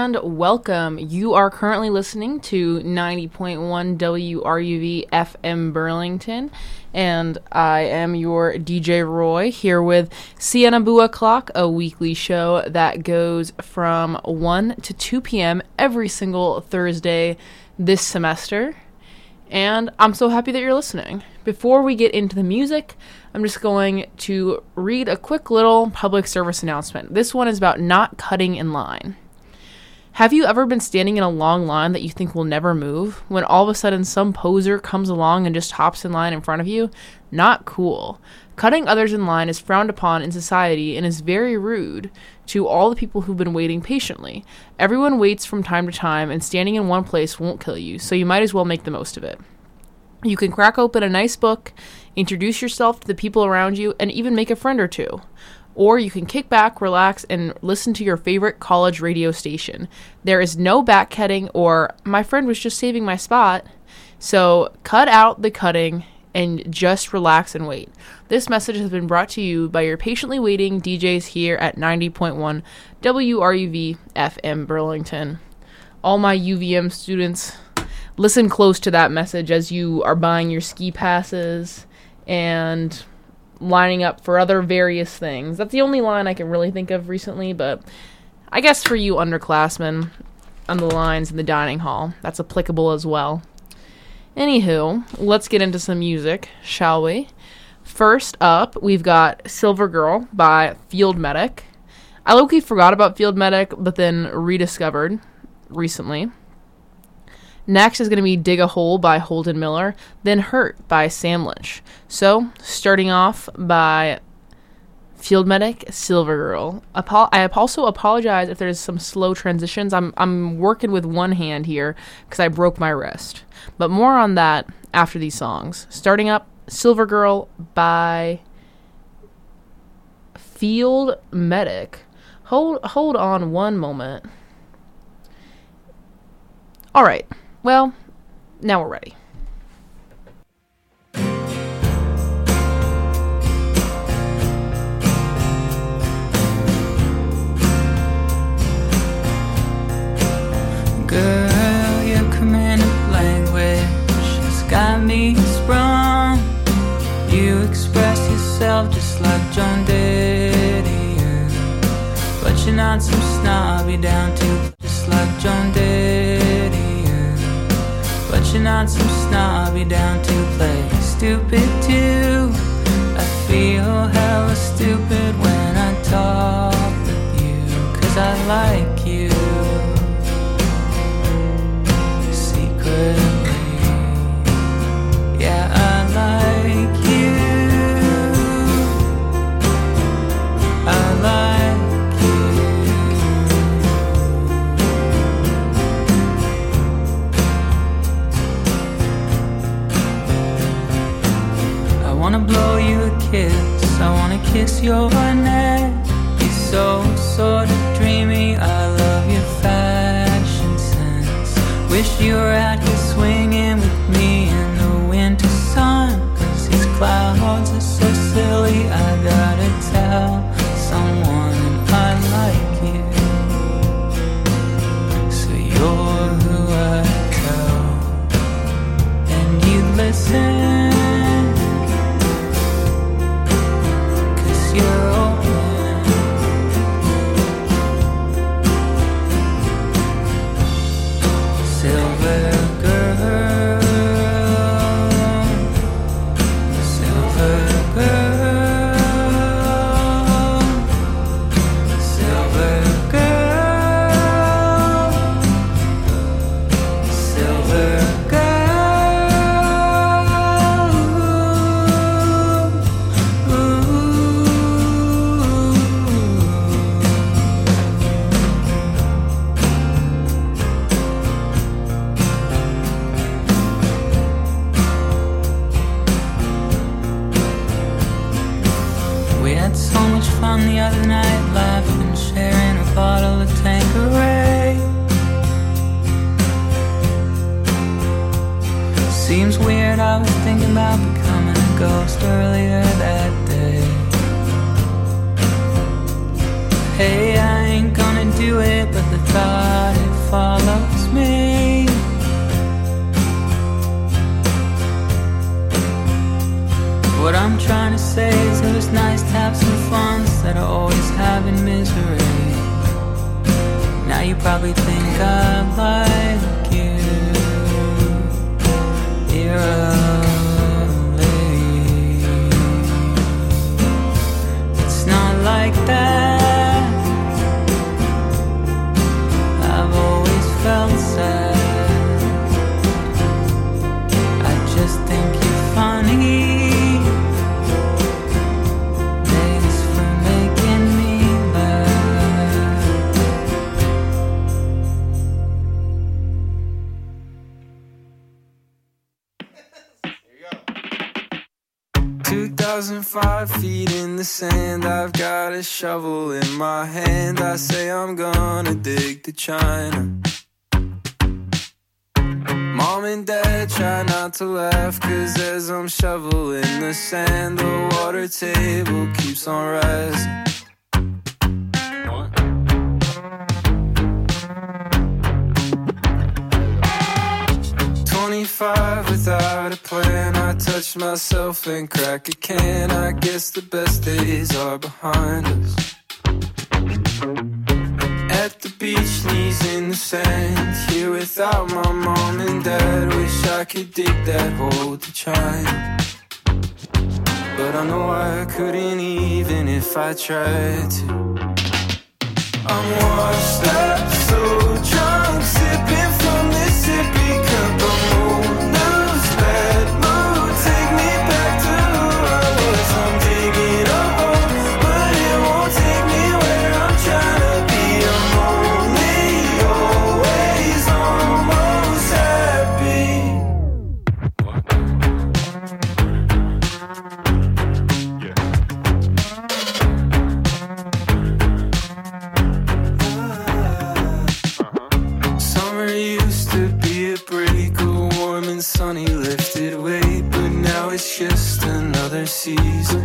and welcome. You are currently listening to 90.1 WRUV FM Burlington, and I am your DJ Roy here with Sienna Bua Clock, a weekly show that goes from 1 to 2 p.m. every single Thursday this semester. And I'm so happy that you're listening. Before we get into the music, I'm just going to read a quick little public service announcement. This one is about not cutting in line. Have you ever been standing in a long line that you think will never move, when all of a sudden some poser comes along and just hops in line in front of you? Not cool. Cutting others in line is frowned upon in society and is very rude to all the people who've been waiting patiently. Everyone waits from time to time, and standing in one place won't kill you, so you might as well make the most of it. You can crack open a nice book, introduce yourself to the people around you, and even make a friend or two. Or you can kick back, relax, and listen to your favorite college radio station. There is no backcutting or, my friend was just saving my spot. So cut out the cutting and just relax and wait. This message has been brought to you by your patiently waiting DJs here at 90.1 WRUV FM Burlington. All my UVM students, listen close to that message as you are buying your ski passes and lining up for other various things. That's the only line I can really think of recently, but I guess for you underclassmen on the lines in the dining hall, that's applicable as well. Anywho, let's get into some music, shall we? First up, we've got Silver Girl by Field Medic. I low-key forgot about Field Medic, but then rediscovered recently. Next is going to be Dig a Hole by Holden Miller, then Hurt by Sam Lynch. So, starting off by Field Medic, Silver Girl. I also apologize if there's some slow transitions. I'm working with one hand here because I broke my wrist. But more on that after these songs. Starting up, Silver Girl by Field Medic. Hold on one moment. All right. Well, now we're ready. Girl, your command of language has got me sprung. You express yourself just like John Didier, but you're not some snobby down to just like John Didier, but you're not some snobby down to play stupid too. I feel hella stupid when I talk with you, 'cause I like you secretly. Yeah, I like you. I like you. I wanna blow you a kiss, I wanna kiss your neck. You're so sort of dreamy, I love your fashion sense. Wish you were out here swinging with me in the winter sun, 'cause these clouds are so silly, I gotta tell someone I like you. So you're who I tell, and you listen, 'cause you're open. Silver girl, silver girl, silver girl, silver girl. Ooh, ooh. We had so much fun the other night, laughing, sharing a bottle of Tanqueray. Seems weird, I was thinking about becoming a ghost earlier that day. Hey, I ain't gonna do it, but the thought Now you probably think I like you eerily. It's not like that. I've always felt sad. I just think you're funny. Thanks for making me laugh. 2,005 feet in the sand, I've got a shovel in my hand. I say I'm gonna dig to China. Mom and Dad try not to laugh, cause as I'm shoveling the sand, the water table keeps on rising. 25 without a plan, I touch myself and crack a can. I guess the best days are behind us. At the beach, knees in the sand, here without my mom and dad. Wish I could dig that hole to China, but I know I couldn't even if I tried to. I'm washed up, so drunk, sipping from this sippy cup of moon. Lose bad mood, take me back to who I was. I'm digging a hole, but it won't take me where I'm trying to be. I'm only always almost happy. Summer used to be a break, a warm and sunny lifted weight, but now it's just another season.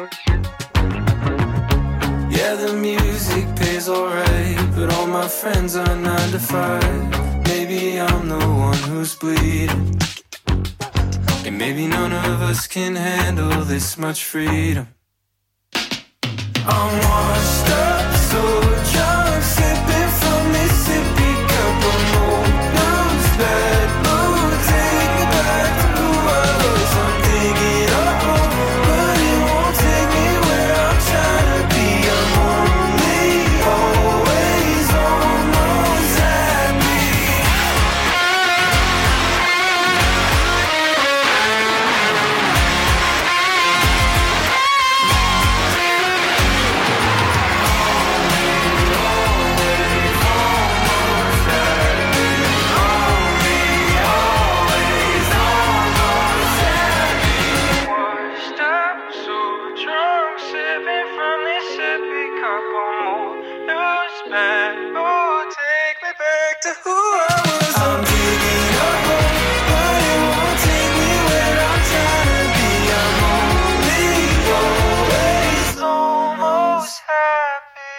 Yeah, the music pays alright, but all my friends are 9 to 5. Maybe I'm the one who's bleeding, and maybe none of us can handle this much freedom. I'm washed up, so drunk, sipping from Mississippi cup of moon. Lose bad mood, take me back to who I was. I'm digging a hole, but it won't take me where I'm trying to be. I'm only always almost happy. Washed up, so drunk, sipping from this sippy cup of moon. Lose bad mood, take me back to who I was. I'm digging a hole, but it won't take me where I'm trying to be. I'm only always almost happy.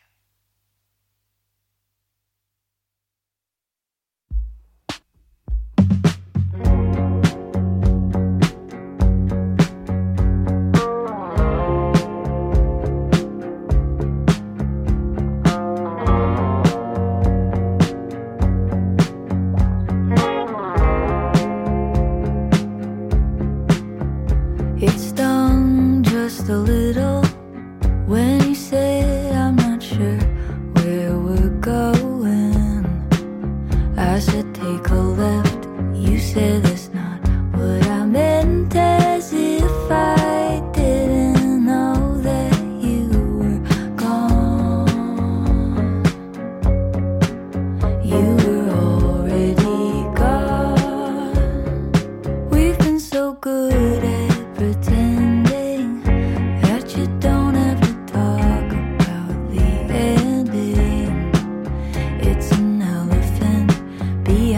It stung just a little when you said I'm not sure where we're going. I said take a left, you said that's not what I meant, as if I didn't know that you were gone. You were already gone. We've been so good at pretending that you don't have to talk about the ending. It's an elephant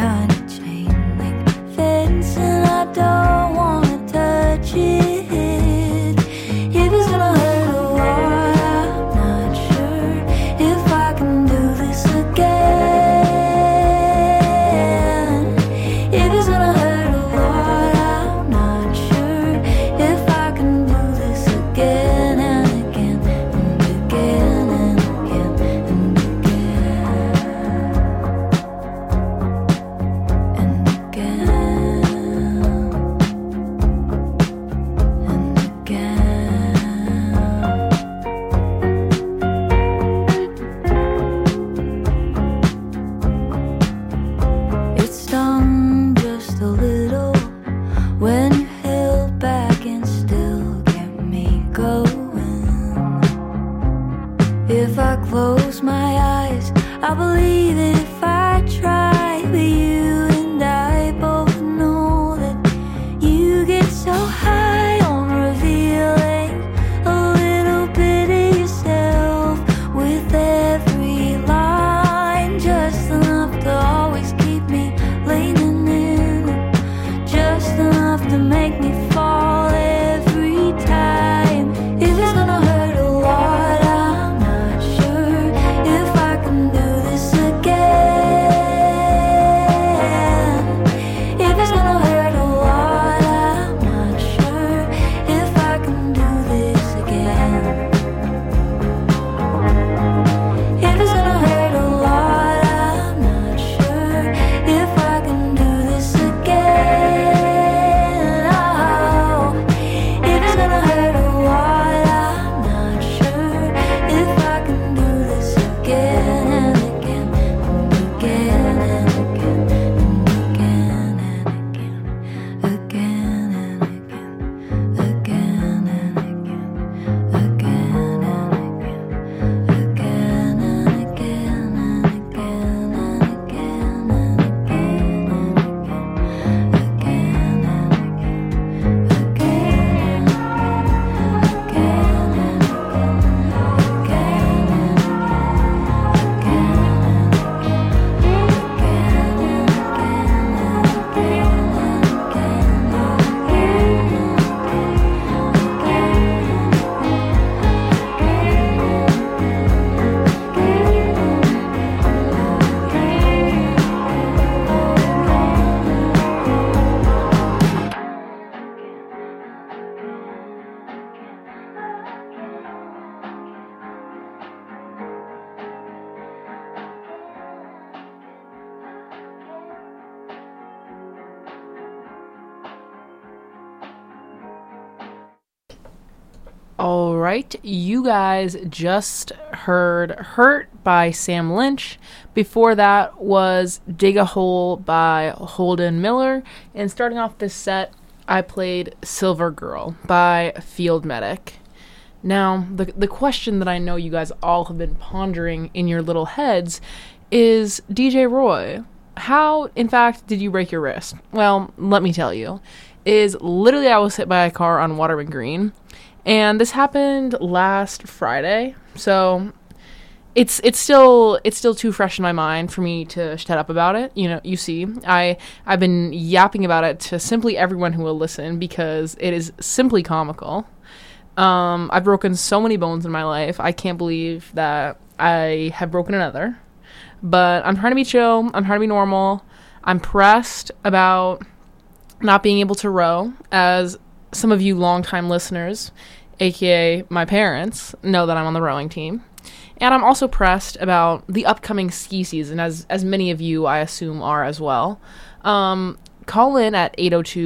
right, you guys just heard Hurt by Sam Lynch. Before that was Dig a Hole by Holden Miller. And starting off this set, I played Silver Girl by Field Medic. Now, the question that I know you guys all have been pondering in your little heads is, DJ Roy, how, in fact, did you break your wrist? Well, let me tell you. Literally I was hit by a car on Waterman Green, and this happened last Friday, so it's still too fresh in my mind for me to shut up about it. You know, you see, I've been yapping about it to simply everyone who will listen because it is simply comical. I've broken so many bones in my life. I can't believe that I have broken another. But I'm trying to be chill. I'm trying to be normal. I'm pressed about not being able to row, as some of you longtime listeners, aka my parents, know that I'm on the rowing team. And I'm also pressed about the upcoming ski season, as many of you, I assume, are as well. Call in at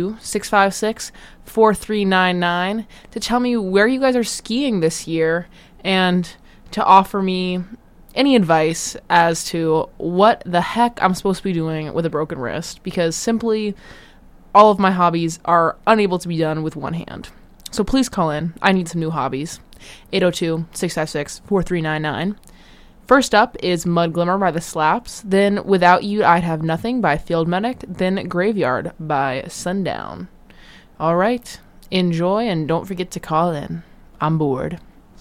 802-656-4399 to tell me where you guys are skiing this year and to offer me any advice as to what the heck I'm supposed to be doing with a broken wrist, because simply all of my hobbies are unable to be done with one hand. So please call in. I need some new hobbies. 802-656-4399. First up is Mud Glimmer by The Slaps, then Without You I'd Have Nothing by Field Medic, then Graveyard by Sundown. All right, enjoy and don't forget to call in. I'm bored.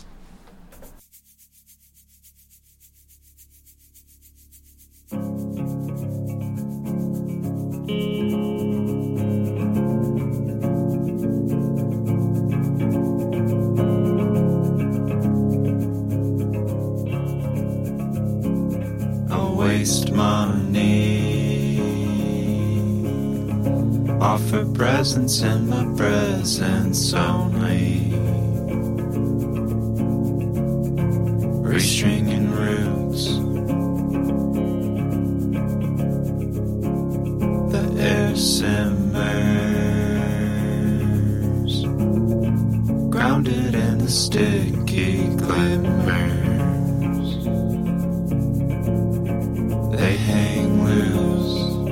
Waste money, offer presents in my presence only, restringing roots, the air simmers, grounded in the sticky glimmers. They hang loose.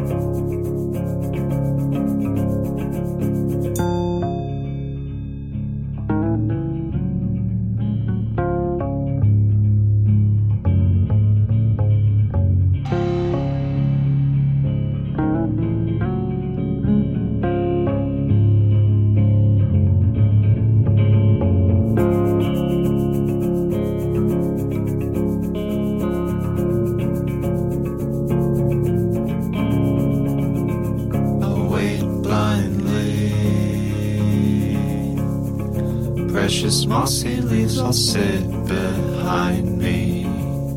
Precious mossy leaves all sit behind me,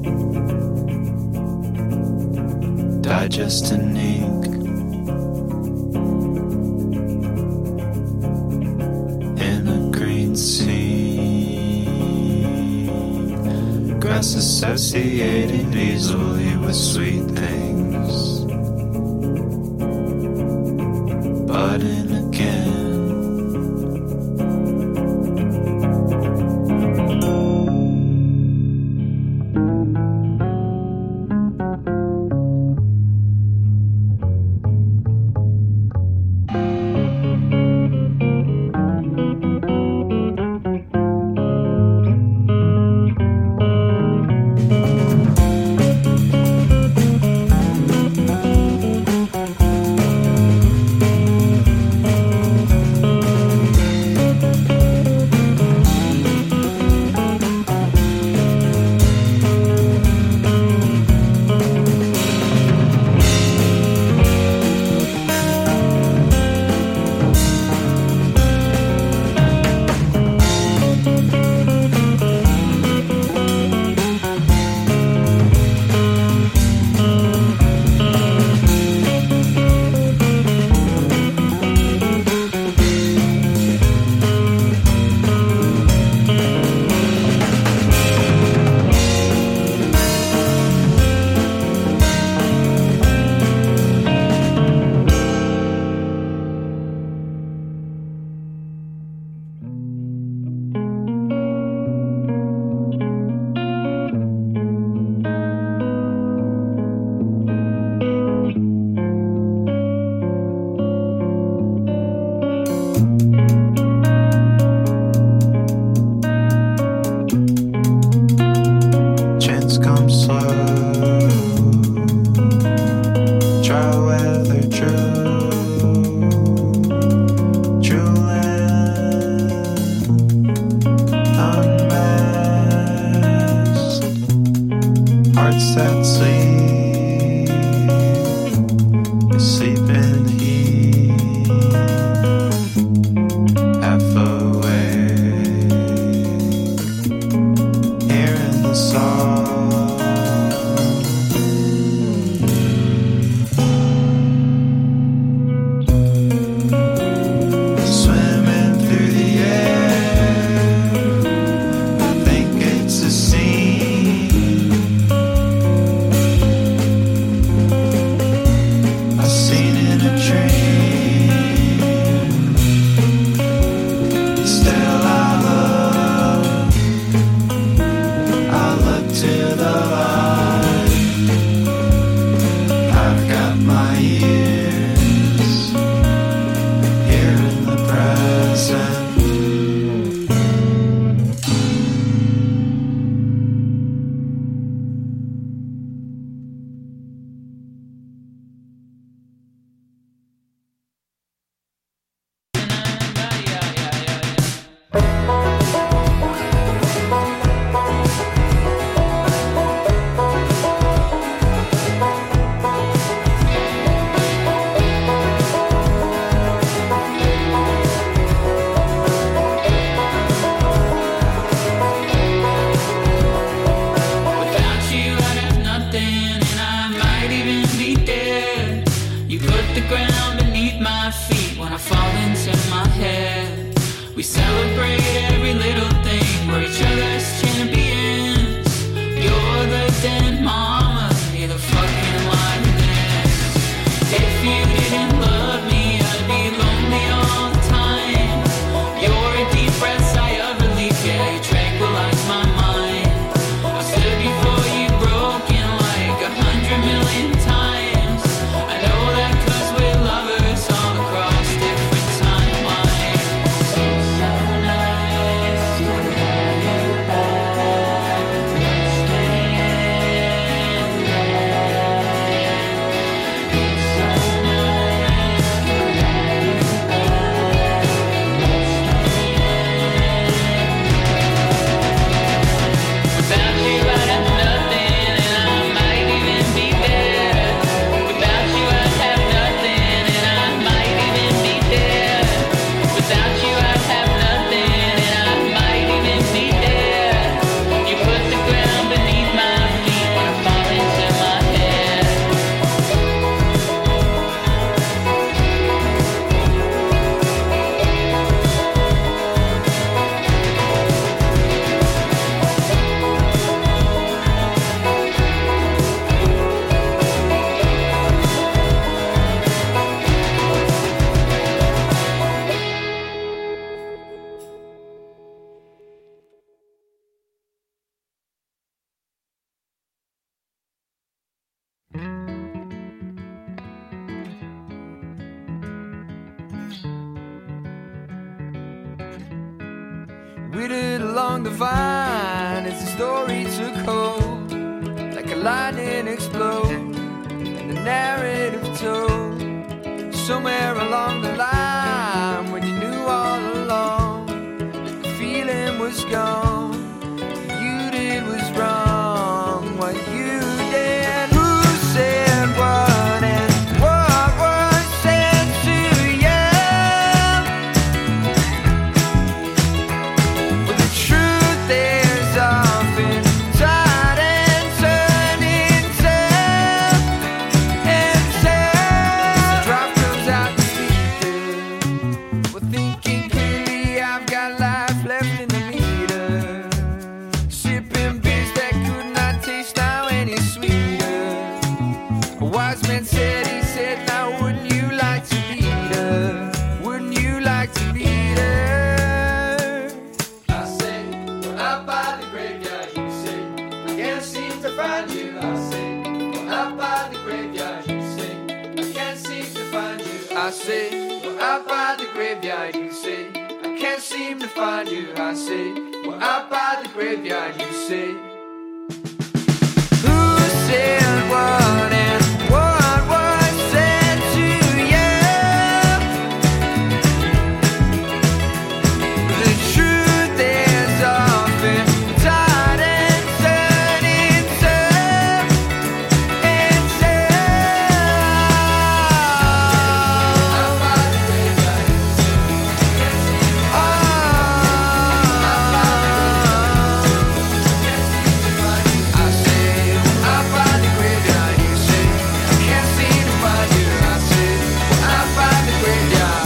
digest and ink in a green scene, grass associated easily with sweet things, budding again. I fall into my head. We celebrate every little thing, we're each other's champions. You're the den mama, you're the fucking lioness. If you didn't love me, I'd be lonely all the time. You're a deep breath, sigh of relief, yeah, you tranquilize my mind. I stood before you broken like 100 million times. I know that 'cause we're lovers all across different timelines. It's so nice to have you back. Stay in bed. It's so nice to have you back. Stay in bed. Without you I'd have nothing, and I might even be dead. Without you I'd have nothing, and I might even be dead. Without you I'd have nothing, and I might even be dead. You put the ground beneath my feet when I fall into my head. Waited along the vine as the story took hold, like a lightning explode, and the narrative told. Somewhere along the line, when you knew all along, the feeling was gone. What you did was wrong. What you did, who said what, and what was said to you? But the truth is often tried and turned into. The drop comes out the speaker. Well, thinking clearly, I've got life left in the meter. Sipping beers that could not taste now any sweeter. A wise man said, he said, now wouldn't you like to meet her? Wouldn't you like to meet her? I say, well, out by the graveyard, you say, I can't seem to find you. I say, well, out by the graveyard, you say, I can't seem to find you. I say, well, out by the graveyard, you say, I can't seem to find you. I say, well, out by the graveyard, you say. Who said what, and what was said to you? The truth is often tied and turned into. Out by the graveyard, I say, out by the graveyard, you say, I can't seem to find you. I say, out by the graveyard.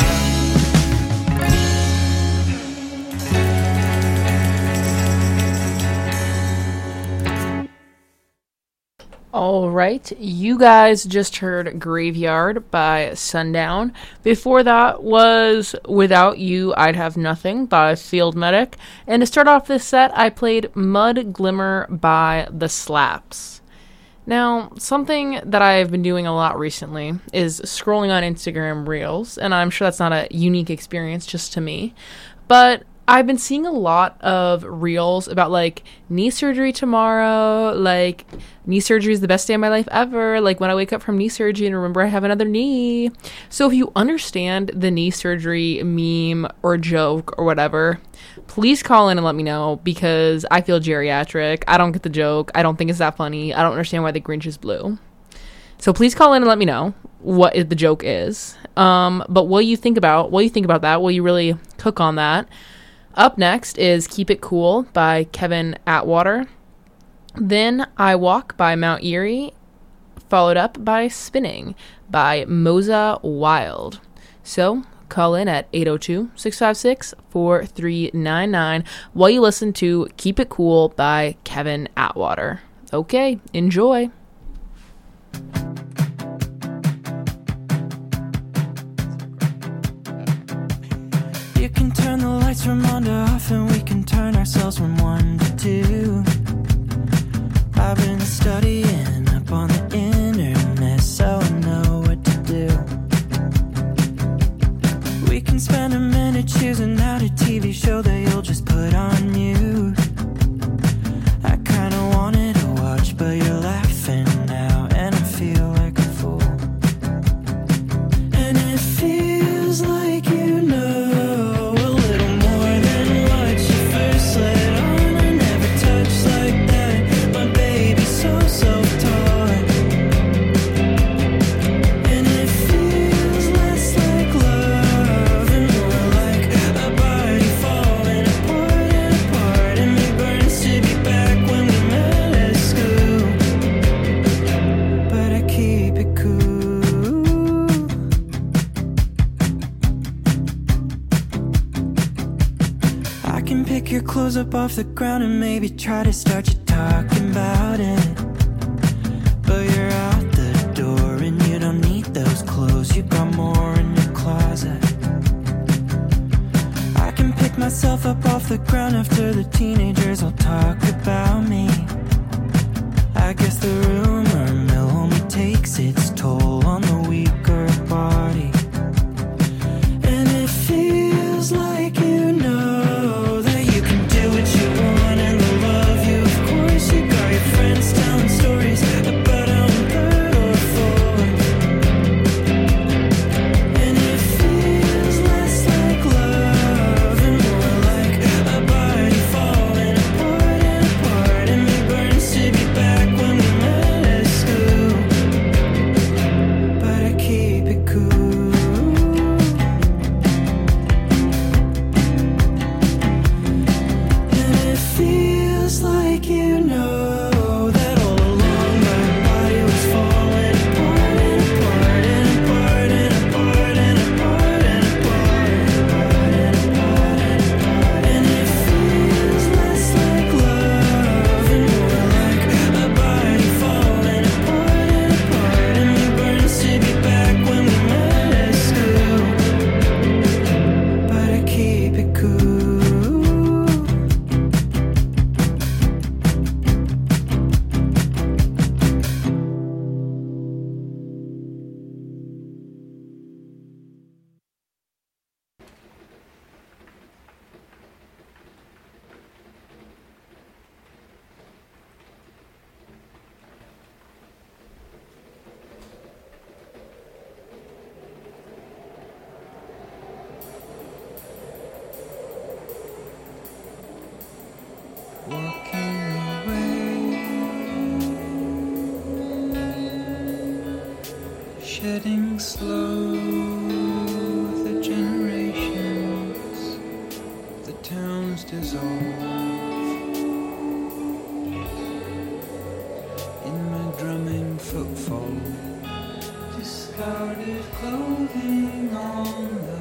All right, you guys just heard Graveyard by Sundown. Before that was Without You, I'd Have Nothing by Field Medic. And to start off this set, I played Mud Glimmer by The Slaps. Now, something that I've been doing a lot recently is scrolling on Instagram Reels, and I'm sure that's not a unique experience just to me, but I've been seeing a lot of reels about, like, knee surgery tomorrow, like, knee surgery is the best day of my life ever, like, when I wake up from knee surgery and remember I have another knee. So if you understand the knee surgery meme or joke or whatever, please call in and let me know, because I feel geriatric. I don't get the joke. I don't think it's that funny. I don't understand why the Grinch is blue. So please call in and let me know what the joke is. But what you think about that? Will you really cook on that? Up next is Keep It Cool by Kevin Atwater. Then I Walk by Mount Erie, followed up by Spinning by Moza Wild. So Call in at 802-656-4399 while you listen to Keep It Cool by Kevin Atwater. Okay, enjoy. You can turn the lights from on to off, and we can turn ourselves from 1 to 2. I've been studying up on the internet, so I know what to do. We can spend a minute choosing out a TV show that you'll just put on mute. I kinda wanted to watch, but you're laughing now, and I feel like a fool. And it feels like you know your clothes up off the ground and maybe try to start you talking about it. But you're out the door and you don't need those clothes, you got more in your closet. I can pick myself up off the ground after the teenagers all talk about me. I guess the rumor mill only takes its toll on the weaker body. And it feels like you know shedding slow the generations, the towns dissolve in my drumming footfall, discarded clothing on the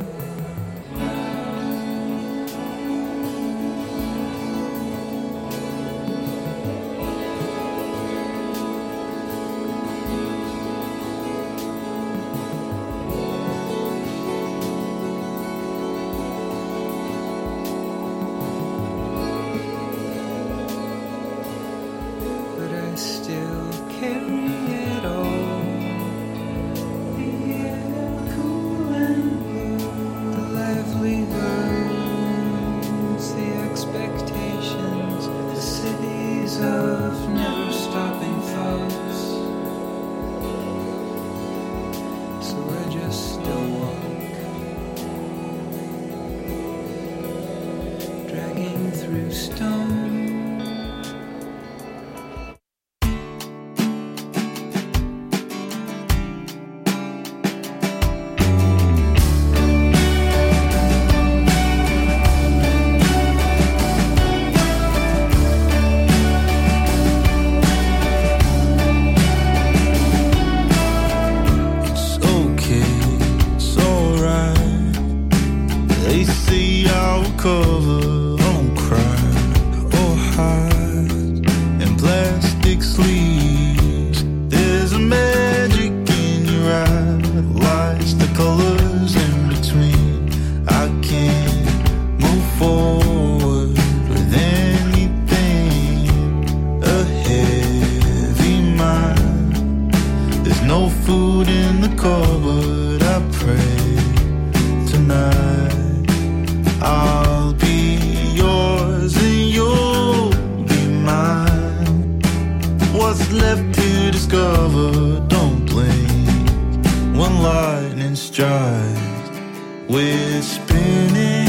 food in the cupboard. I pray tonight I'll be yours and you'll be mine. What's left to discover? Don't blink when lightning strikes. We're spinning.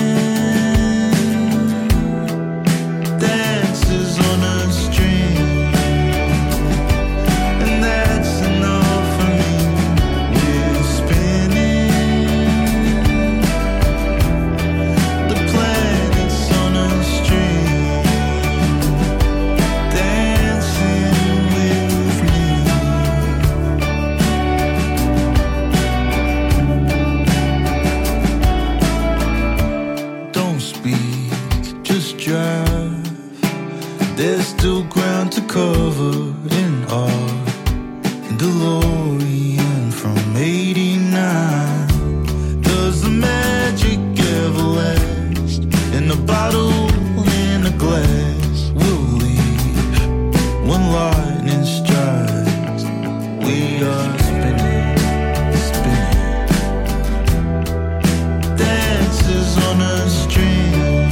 Dances on a string, and that's enough for me. We're spinning. The planets on a string, dancing with me. Don't speak, just drive. There's still ground to cover in our DeLorean from '89. Does the magic ever last? In a bottle, in a glass, we'll leave when lightning strikes. We are spinning, spinning. Dances on a string,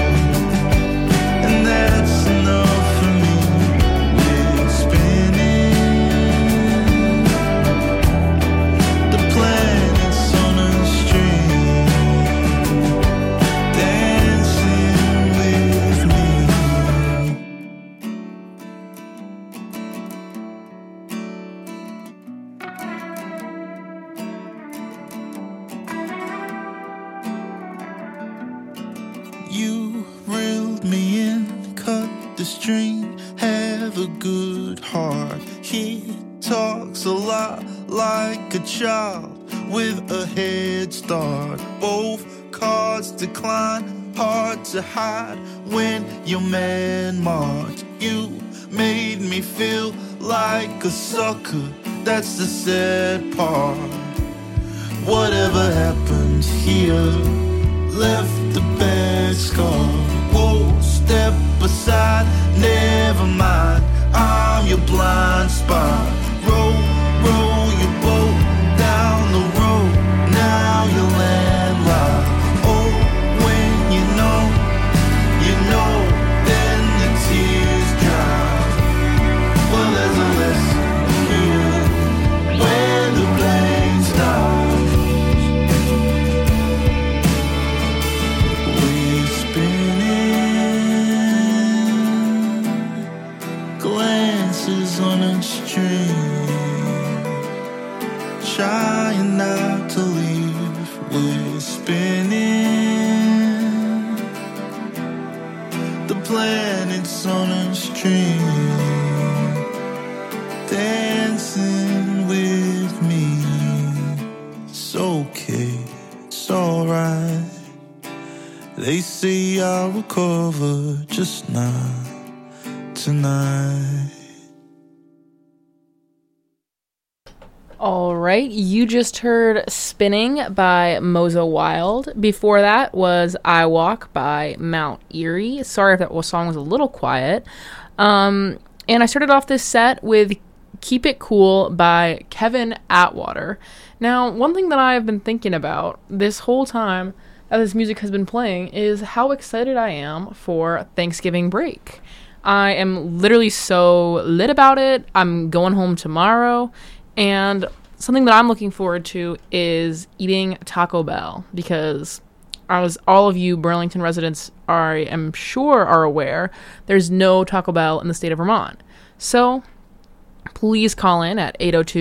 and that's enough for me. We're spinning. The planets on a string, dancing with me. You reeled me in, cut the string, have a good heart. He talks a lot like a child with a head start. Both cards decline, hard to hide when your man marked. You made me feel like a sucker, that's the sad part. Whatever happened here left the bad scar. Whoa, step aside, never mind, I'm your blind spot. Row, row your boat down the road, now you're landlocked. Oh, when you know, then the tears dry. Well, there's a lesson here when the plane stops. We're spinning, glances on a string, trying not to leave. We're spinning, the planets on a string, dancing with me. It's okay, it's alright. They say I'll recover, just not tonight. All right, you just heard Spinning by Mozo Wild. Before that was I Walk by Mount Eerie. Sorry if that song was a little quiet. And I started off this set with Keep It Cool by Kevin Atwater. Now, one thing that I have been thinking about this whole time that this music has been playing is how excited I am for Thanksgiving break. I am literally so lit about it. I'm going home tomorrow. And something that I'm looking forward to is eating Taco Bell, because as all of you Burlington residents I am sure are aware, there's no Taco Bell in the state of Vermont. So please call in at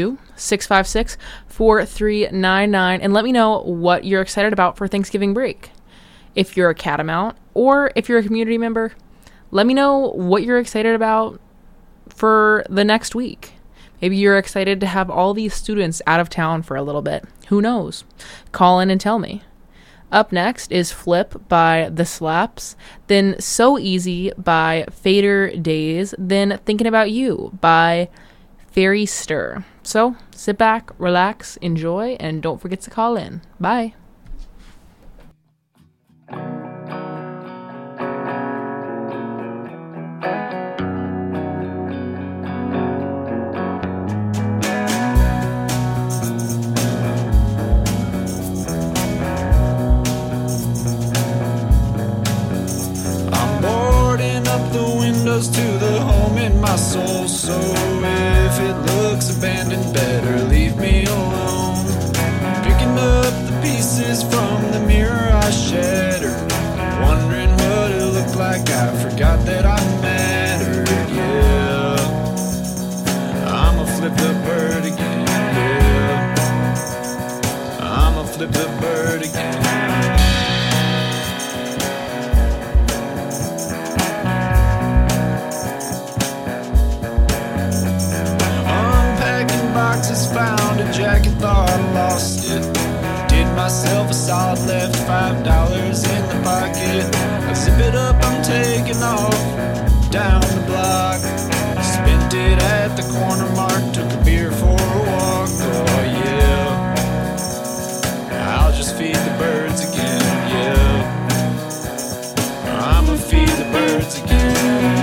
802-656-4399 and let me know what you're excited about for Thanksgiving break. If you're a Catamount or if you're a community member, let me know what you're excited about for the next week. Maybe you're excited to have all these students out of town for a little bit. Who knows? Call in and tell me. Up next is Flip by The Slaps, then So Easy by Fader Days, then Thinking About You by Fairy Stir. So sit back, relax, enjoy, and don't forget to call in. Bye. flip the bird again. Unpacking boxes, found a jacket, thought I lost it. Did myself a solid, left $5 in the pocket. I zip it up, I'm taking off down the block. Spent it at the corner mark, took a beer for a walk. Oh yeah, I'll just feed the birds again, yeah. I'ma feed the birds again.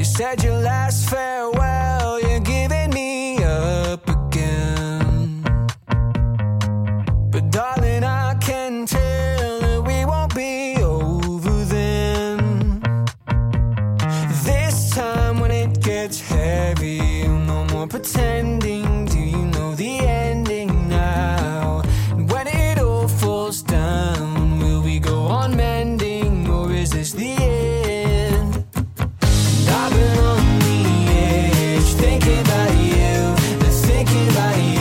You said your last farewell, you're giving me up again. But darling, I can tell that we won't be over then. This time when it gets heavy, no more pretending. Do you know the ending now? And when it all falls down, will we go on mending, or is this the end? And I've been on the edge, thinking about you, thinking about you.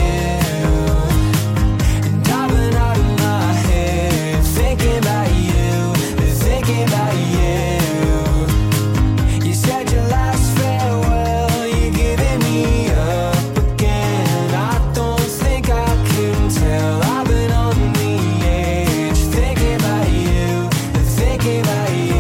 And I've been out of my head, thinking about you, thinking about you. You said your last farewell, you're giving me up again. I don't think I can tell. I've been on the edge, thinking about you, thinking about you.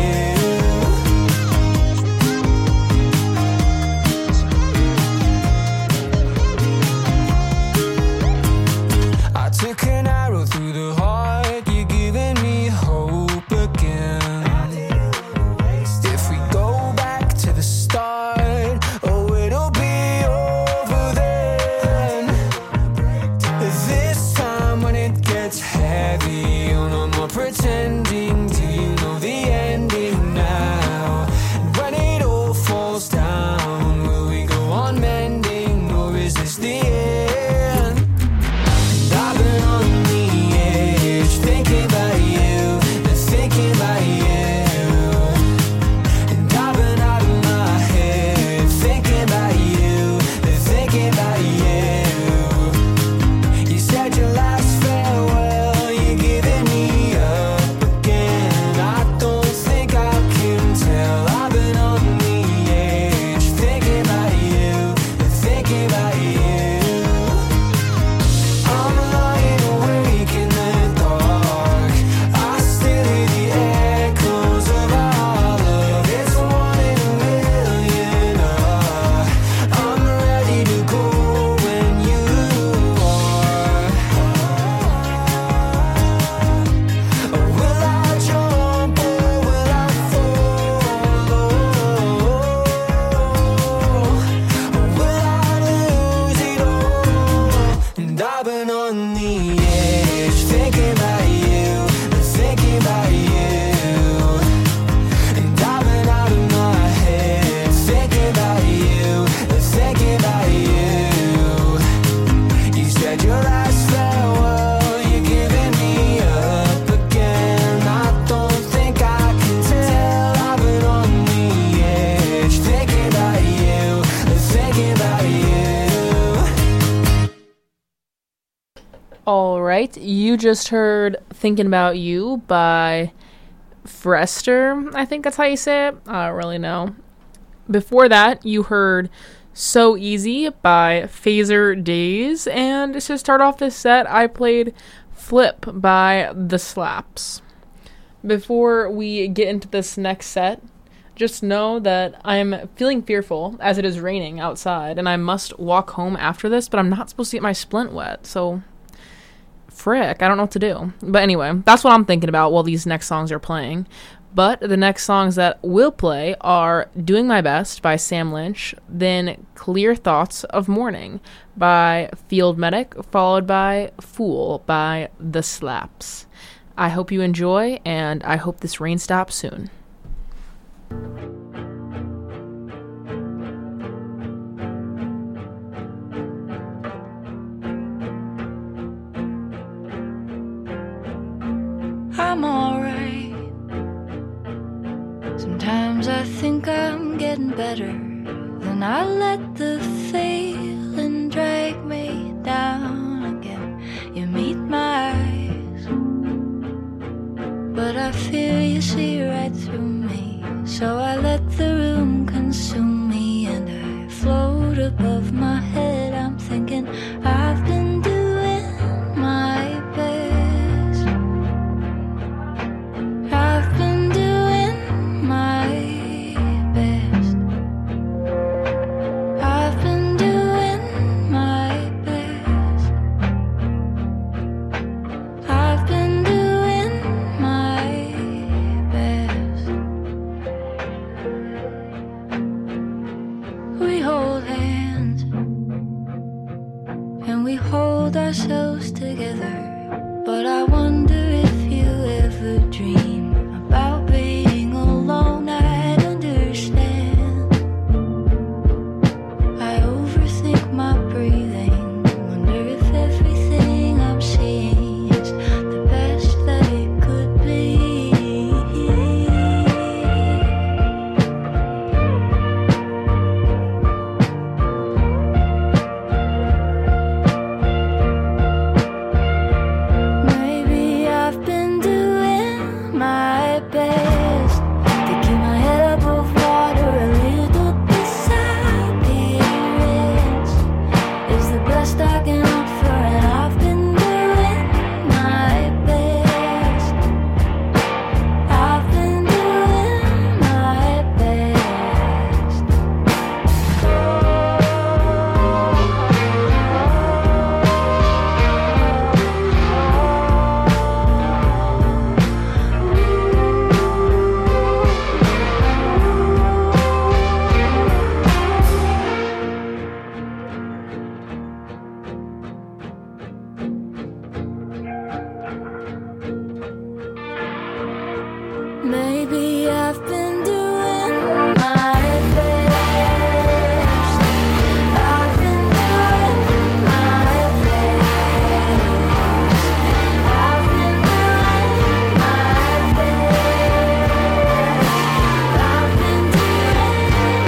I took an arrow through the heart, you're giving me hope again. If we go back to the start, oh, it'll be over then. This time when it gets heavy, oh, no more pretending. Do you know the ending now? And when it all falls down, will we go on mending, or is this the end? And I've been on the edge, thinking about you, thinking about you. And I've been out of my head, thinking about you, thinking about you. You said your last farewell, you're giving me up again. I don't think I can tell. I've been on the edge, thinking about you, thinking about you. I'm lying awake in the dark. I still hear the echoes of our love. It's 1 in a million. I'm ready to go when you are. Will I jump or will I follow? Will I lose it all? And I've been on the edge, thinking about you, thinking about you. And I've been out of my head, thinking about you, thinking about you. You said your last farewell, you're giving me up again. I don't think I can tell. I've been on the edge, thinking about you, thinking about you. All right, you just heard Thinking About You by Frester. I think that's how you say it. I don't really know. Before that, you heard So Easy by Phaser Days. And to start off this set, I played Flip by The Slaps. Before we get into this next set, just know that I'm feeling fearful as it is raining outside and I must walk home after this, but I'm not supposed to get my splint wet, so frick, I don't know what to do. But anyway, that's what I'm thinking about while these next songs are playing. But the next songs that will play are Doing My Best by Sam Lynch, then Clear Thoughts of Morning by Field Medic, followed by Fool by The Slaps. I hope you enjoy, and I hope this rain stops soon. I'm alright. Sometimes I think I'm getting better. Then I let the failing drag me down again. You meet my eyes, but I fear you see right through me. So I let the room consume me, and I float above my head. I'm thinking I've been doing my best. I've been doing my best. I've been doing my best. I've been doing my best. hold ourselves together. But I wonder if you ever dream about being alone. I'd understand. I overthink my breathing, wonder if everything I'm seeing is the best that it could be. Maybe I've been doing my best to keep my head above water. A little disappearance is the best I can offer, and I've been doing my best. I've been doing my best. Maybe I've been doing my best. I've been doing my best. I've been doing my best. I've been doing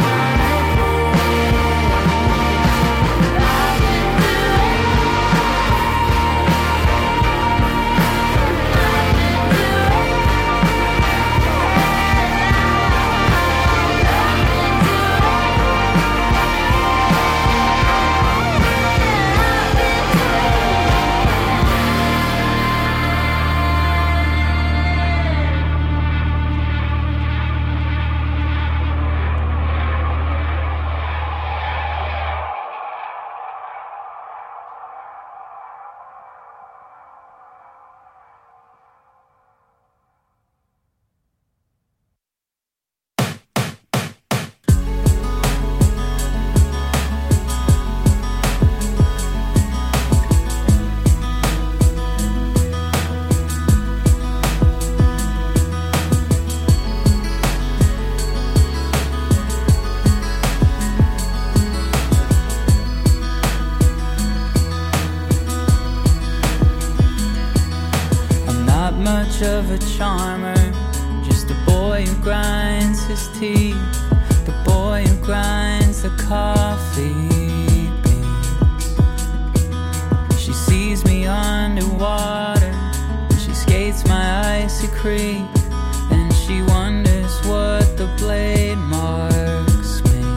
I'm not much of a charmer, just a boy who grinds his teeth, the boy who grinds the coffee beans. She sees me underwater, she skates my icy creek, and she wonders what the blade marks mean.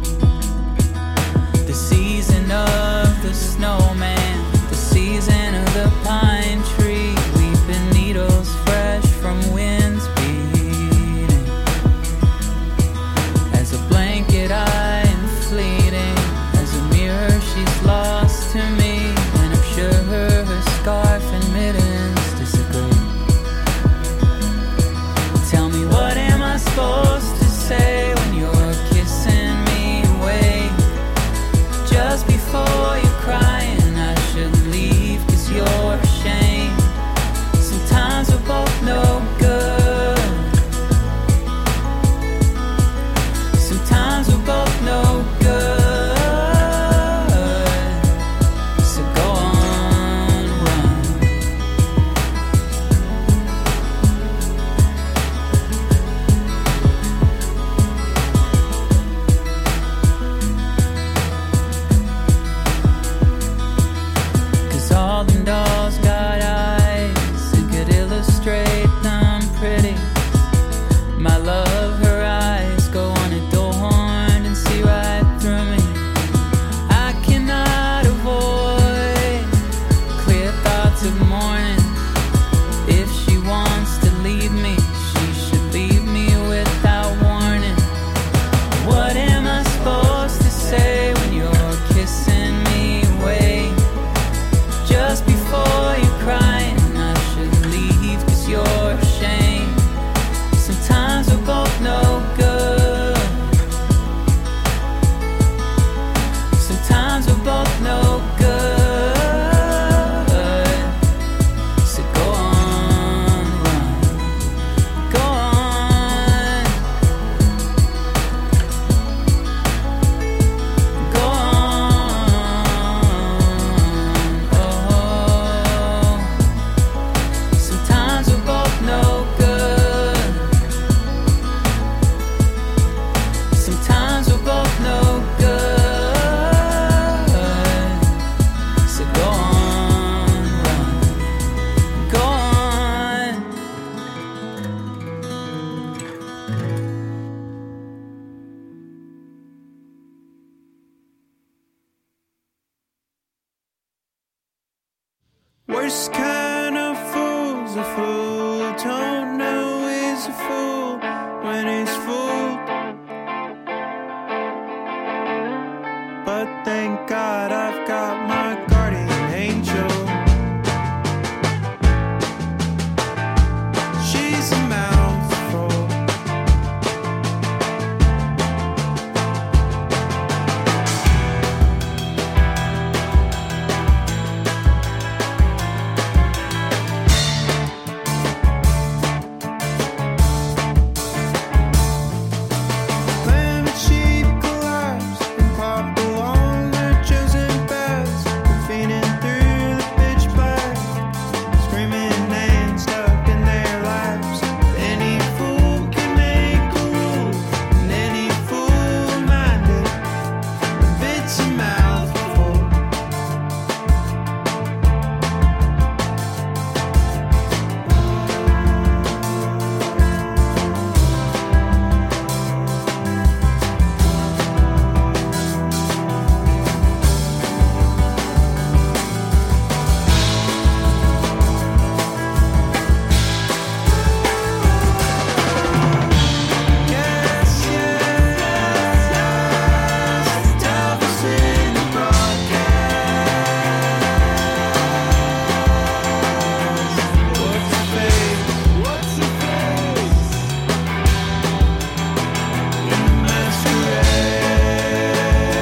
The season of the snowman, the season of the pine tree, weeping needles fresh from winds beating. As a blanket I am fleeting, as a mirror she's lost to me, and I'm sure her scarf and mittens disagree. Tell me, what am I supposed to say when you're kissing me away? Just before you're crying, I should leave 'cause you're ashamed. Sometimes we're both no good. Sometimes we're both no good. So go on, run. All them dolls got eyes and could illustrate them pretty. My love, her eyes go unadorned and see right through me. I cannot avoid clear thoughts of morning. If she wants to leave me, she should leave me without warning. What am I supposed to say when you're kissing me away? Just before you're crying, I should leave 'cause you're ashamed. Sometimes we're both no good. Sometimes we're both no good. but thank God I've got my guardian angel. She's a mouthful. Lamb sheep collapse and clop along their chosen paths, feeding through the pitch black, screaming and stuck in their laps. Any fool can make a rule, and any fool minded if it's a mouthful. Yes, yes, the devil's in the broadcast. What's the face? What's the face? In the masquerade.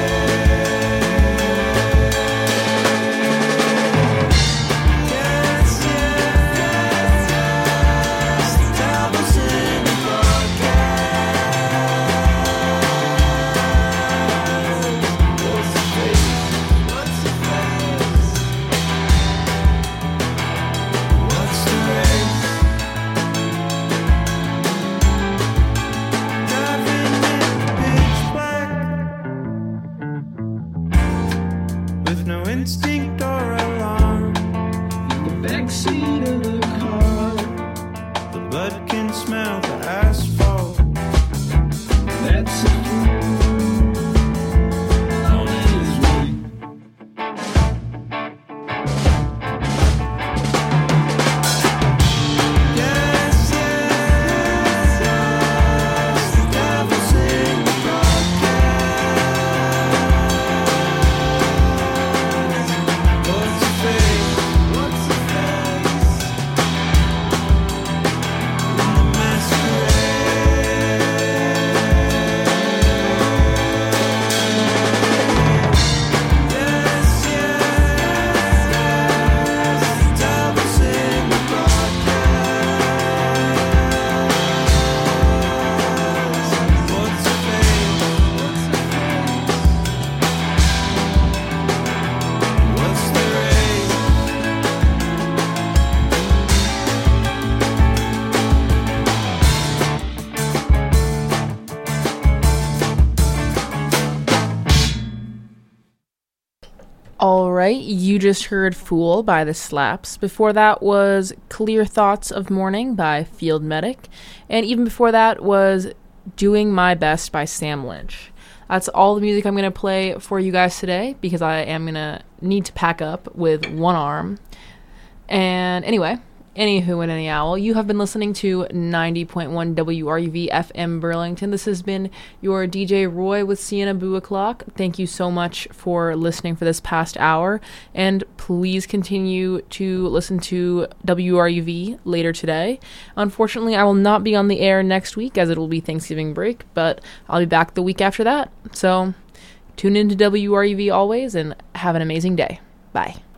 Yes, yes, the devil's in the broadcast. What's the face? What's the face? What's the race? Driving in pitch black with no instinct or alarm. In the backseat of the car, the blood can smell the asphalt. That's a fool on his way. Yes, yes, the devil's in the broadcast. What's the face? What's the face? In the masquerade. Yes, yes, the devil's in the broadcast. What's the face? What's the face? What's the race? All right, you just heard Fool by The Slaps. Before that was Clear Thoughts of Morning by Field Medic. And even before that was Doing My Best by Sam Lynch. That's all the music I'm going to play for you guys today because I am going to need to pack up with one arm. And anyway, anywho and any owl, you have been listening to 90.1 WRUV FM Burlington. This has been your DJ Roy with Sienna Boo O'Clock. Thank you so much for listening for this past hour, and please continue to listen to WRUV later today. Unfortunately, I will not be on the air next week as it will be Thanksgiving break, but I'll be back the week after that. So tune in to WRUV always and have an amazing day. Bye.